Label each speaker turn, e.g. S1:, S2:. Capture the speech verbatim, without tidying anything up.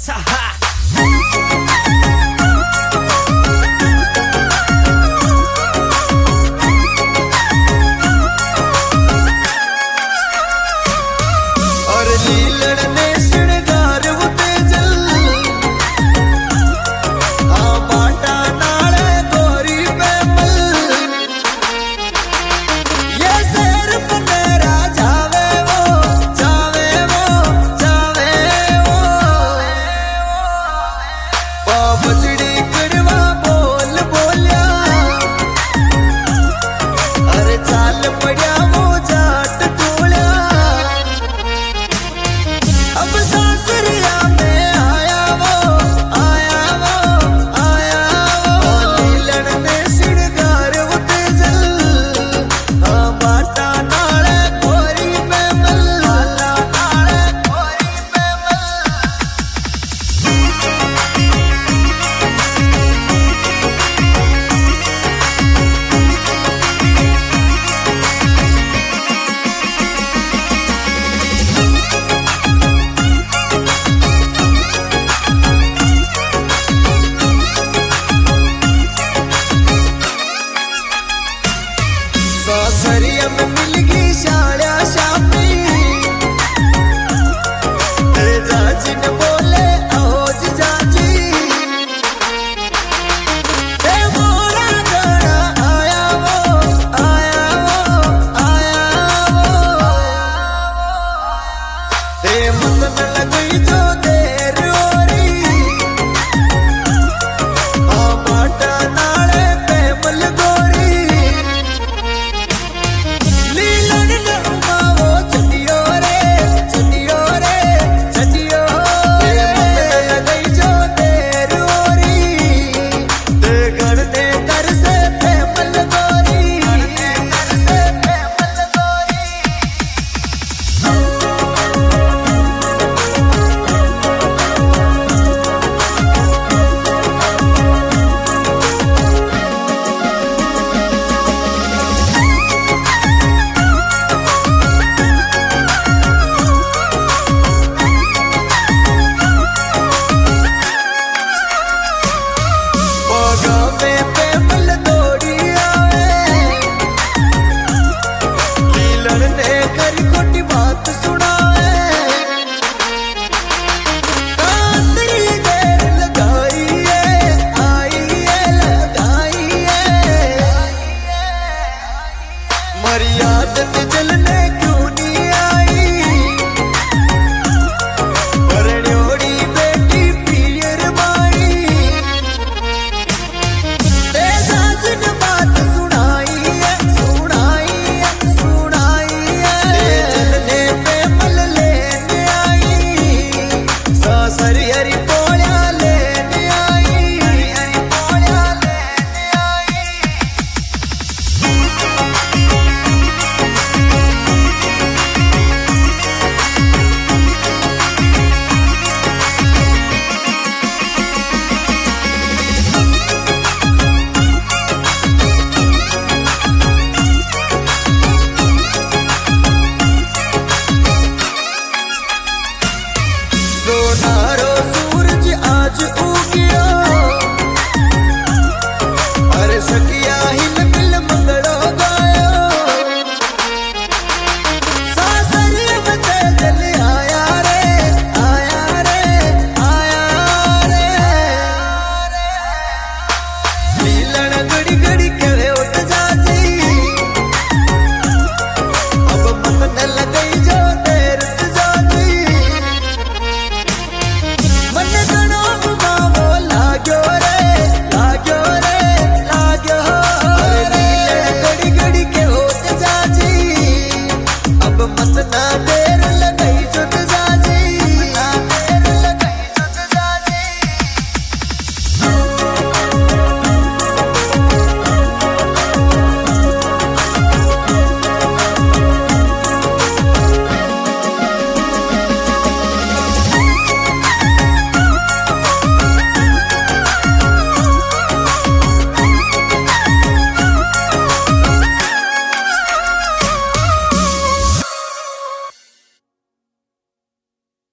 S1: सासरिया में मिल गई शाड़ा शामी तेरे जाजी ने बोले आओज जाजी ते मोरा गड़ा आया वो आया वो आया वो ते मन न लगई जो देर ओरी आ बाटा नाले पे मल गोरी मर्यादा चलने क्यों नहीं आई परण्योड़ी बेटी पियर माई ते साजन बात सुनाई है सुनाई है सुनाई है चलने पे मल लेने आई सासरी हरी